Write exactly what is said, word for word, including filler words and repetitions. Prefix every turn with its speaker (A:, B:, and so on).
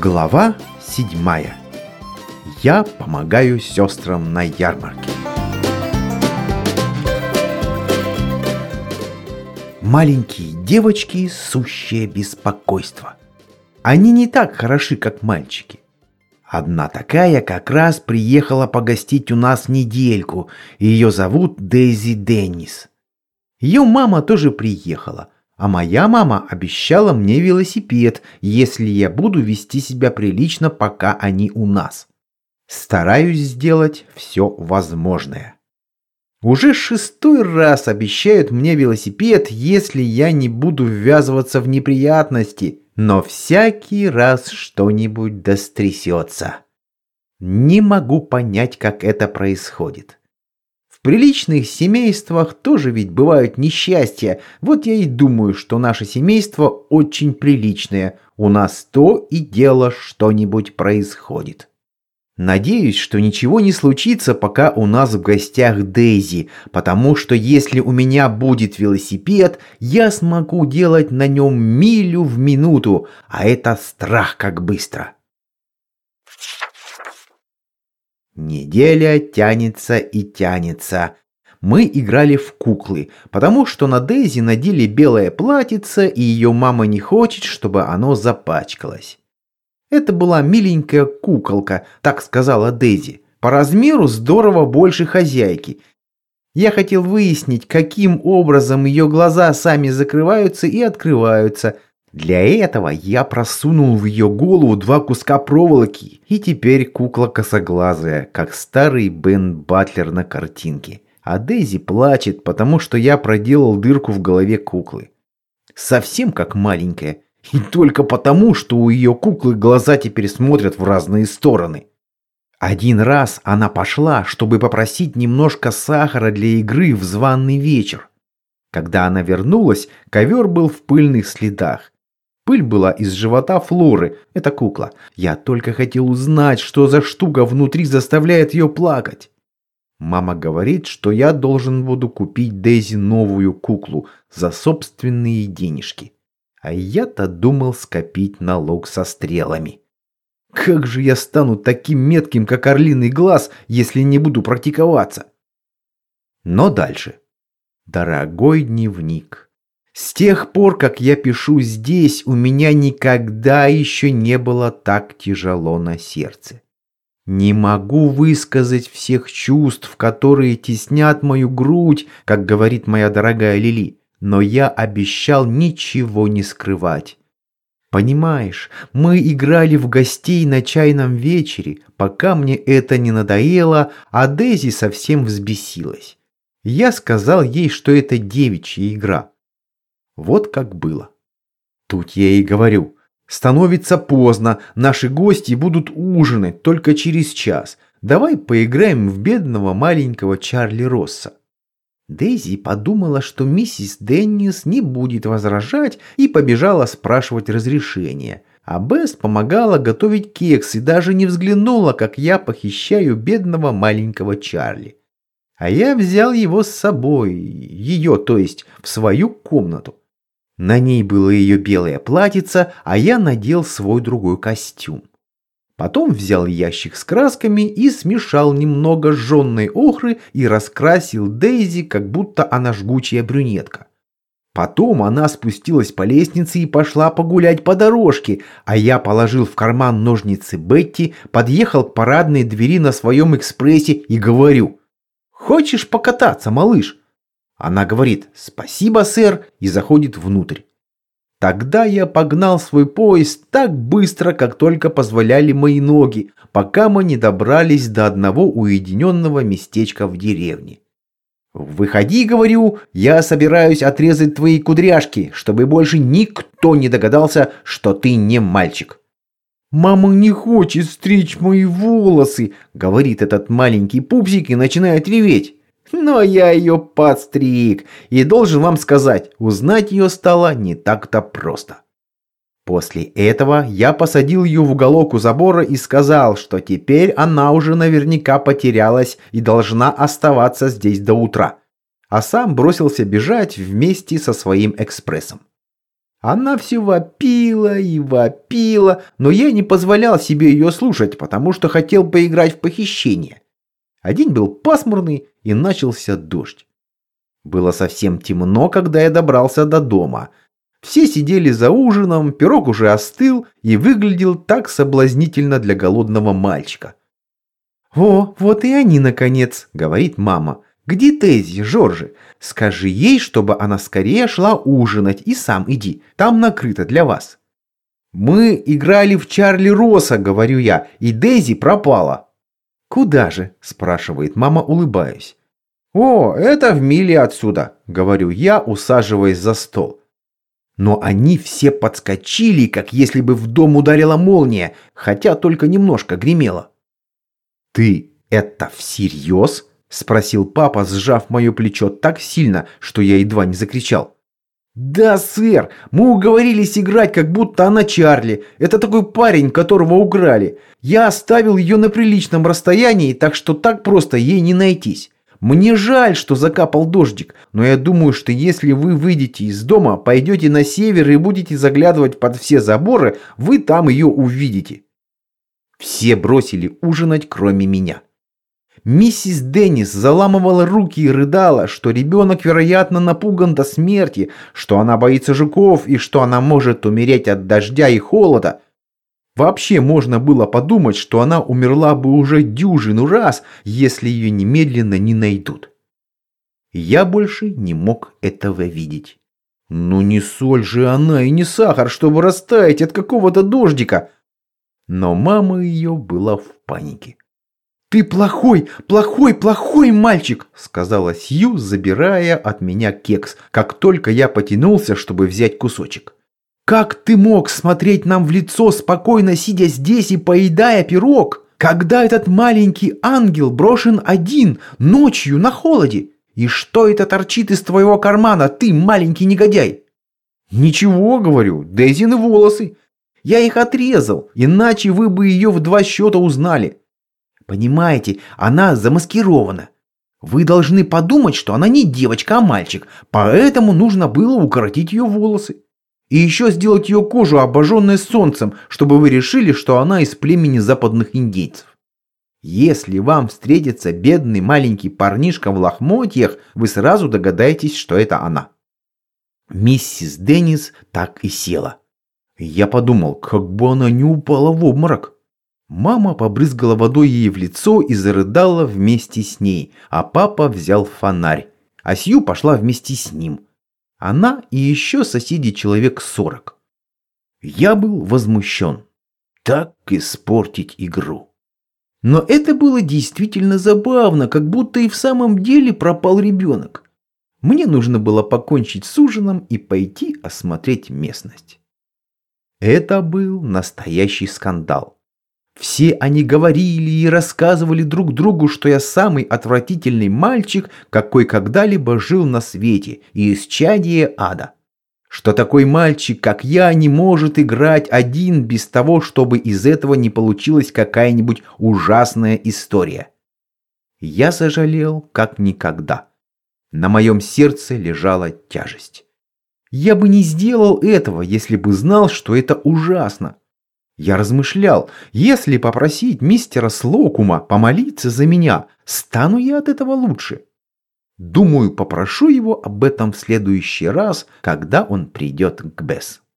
A: Глава седьмая. Я помогаю сестрам на ярмарке. Маленькие девочки – сущее беспокойство. Они не так хороши, как мальчики. Одна такая как раз приехала погостить у нас недельку. Ее зовут Дейзи Деннис. Ее мама тоже приехала. А моя мама обещала мне велосипед, если я буду вести себя прилично, пока они у нас. Стараюсь сделать все возможное. Уже шестой раз обещают мне велосипед, если я не буду ввязываться в неприятности, но всякий раз что-нибудь дострясется. Не могу понять, как это происходит. В приличных семействах тоже ведь бывают несчастья. Вот я и думаю, что наше семейство очень приличное. У нас то и дело что-нибудь происходит. Надеюсь, что ничего не случится, пока у нас в гостях Дейзи, потому что если у меня будет велосипед, я смогу делать на нем милю в минуту, а это страх как быстро. Неделя тянется и тянется. Мы играли в куклы, потому что на Дейзи надели белое платьице, и ее мама не хочет, чтобы оно запачкалось. Это была миленькая куколка, так сказала Дейзи, по размеру здорово больше хозяйки. Я хотел выяснить, каким образом ее глаза сами закрываются и открываются. Для этого я просунул в ее голову два куска проволоки, и теперь кукла косоглазая, как старый Бен Батлер на картинке. А Дейзи плачет, потому что я проделал дырку в голове куклы. Совсем как маленькая, и только потому, что у ее куклы глаза теперь смотрят в разные стороны. Один раз она пошла, чтобы попросить немножко сахара для игры в званый вечер. Когда она вернулась, ковер был в пыльных следах. Пыль была из живота Флоры, это кукла. Я только хотел узнать, что за штука внутри заставляет ее плакать. Мама говорит, что я должен буду купить Дейзи новую куклу за собственные денежки. А я-то думал скопить налог со стрелами. Как же я стану таким метким, как орлиный глаз, если не буду практиковаться? Но дальше. Дорогой дневник. С тех пор, как я пишу здесь, у меня никогда еще не было так тяжело на сердце. Не могу высказать всех чувств, которые теснят мою грудь, как говорит моя дорогая Лили, но я обещал ничего не скрывать. Понимаешь, мы играли в гостей на чайном вечере, пока мне это не надоело, а Дейзи совсем взбесилась. Я сказал ей, что это девичья игра. Вот как было. Тут я ей говорю: становится поздно, наши гости будут ужинать только через час. Давай поиграем в бедного маленького Чарли Росса. Дейзи подумала, что миссис Деннис не будет возражать, и побежала спрашивать разрешения. А Бесс помогала готовить кекс и даже не взглянула, как я похищаю бедного маленького Чарли. А я взял его с собой, ее, то есть, в свою комнату. На ней было ее белое платьице, а я надел свой другой костюм. Потом взял ящик с красками и смешал немного жженой охры и раскрасил Дейзи, как будто она жгучая брюнетка. Потом она спустилась по лестнице и пошла погулять по дорожке, а я положил в карман ножницы Бетти, подъехал к парадной двери на своем экспрессе и говорю: «Хочешь покататься, малыш?» Она говорит: «Спасибо, сэр», и заходит внутрь. Тогда я погнал свой поезд так быстро, как только позволяли мои ноги, пока мы не добрались до одного уединенного местечка в деревне. «Выходи, — говорю, — я собираюсь отрезать твои кудряшки, чтобы больше никто не догадался, что ты не мальчик». «Мама не хочет стричь мои волосы, — говорит этот маленький пупсик и начинает реветь. Но я ее подстриг, и должен вам сказать, узнать ее стало не так-то просто. После этого я посадил ее в уголок у забора и сказал, что теперь она уже наверняка потерялась и должна оставаться здесь до утра. А сам бросился бежать вместе со своим экспрессом. Она все вопила и вопила, но я не позволял себе ее слушать, потому что хотел поиграть в похищение. А день был пасмурный, и начался дождь. Было совсем темно, когда я добрался до дома. Все сидели за ужином, пирог уже остыл и выглядел так соблазнительно для голодного мальчика. «О, вот и они, наконец», — говорит мама. «Где Дейзи, Жоржи? Скажи ей, чтобы она скорее шла ужинать, и сам иди, там накрыто для вас». «Мы играли в Чарли Росса», — говорю я, — «и Дейзи пропала». «Куда же?» — спрашивает мама, улыбаясь. «О, это в миле отсюда», — говорю я, усаживаясь за стол. Но они все подскочили, как если бы в дом ударила молния, хотя только немножко гремело. «Ты это всерьез?» — спросил папа, сжав мое плечо так сильно, что я едва не закричал. «Да, сэр, мы уговорились играть, как будто она Чарли. Это такой парень, которого украли. Я оставил ее на приличном расстоянии, так что так просто ей не найтись. Мне жаль, что закапал дождик, но я думаю, что если вы выйдете из дома, пойдете на север и будете заглядывать под все заборы, вы там ее увидите». Все бросили ужинать, кроме меня. Миссис Деннис заламывала руки и рыдала, что ребенок, вероятно, напуган до смерти, что она боится жуков и что она может умереть от дождя и холода. Вообще можно было подумать, что она умерла бы уже дюжину раз, если ее немедленно не найдут. Я больше не мог этого видеть. Ну не соль же она и не сахар, чтобы растаять от какого-то дождика. Но мама ее была в панике. «Ты плохой, плохой, плохой мальчик!» — сказала Сью, забирая от меня кекс, как только я потянулся, чтобы взять кусочек. «Как ты мог смотреть нам в лицо, спокойно сидя здесь и поедая пирог, когда этот маленький ангел брошен один, ночью, на холоде? И что это торчит из твоего кармана, ты маленький негодяй?» «Ничего, — говорю, — Дейзины волосы. Я их отрезал, иначе вы бы ее в два счета узнали. Понимаете, она замаскирована. Вы должны подумать, что она не девочка, а мальчик, поэтому нужно было укоротить ее волосы. И еще сделать ее кожу обожженной солнцем, чтобы вы решили, что она из племени западных индейцев. Если вам встретится бедный маленький парнишка в лохмотьях, вы сразу догадаетесь, что это она». Миссис Деннис так и села. Я подумал, как бы она не упала в обморок. Мама побрызгала водой ей в лицо и зарыдала вместе с ней, а папа взял фонарь, а Сью пошла вместе с ним. Она и еще соседи человек сорок. Я был возмущен. Так испортить игру. Но это было действительно забавно, как будто и в самом деле пропал ребенок. Мне нужно было покончить с ужином и пойти осмотреть местность. Это был настоящий скандал. Все они говорили и рассказывали друг другу, что я самый отвратительный мальчик, какой когда-либо жил на свете, и исчадие ада. Что такой мальчик, как я, не может играть один без того, чтобы из этого не получилась какая-нибудь ужасная история. Я сожалел, как никогда. На моем сердце лежала тяжесть. Я бы не сделал этого, если бы знал, что это ужасно. Я размышлял, если попросить мистера Слоукума помолиться за меня, стану я от этого лучше? Думаю, попрошу его об этом в следующий раз, когда он придет к Бесс.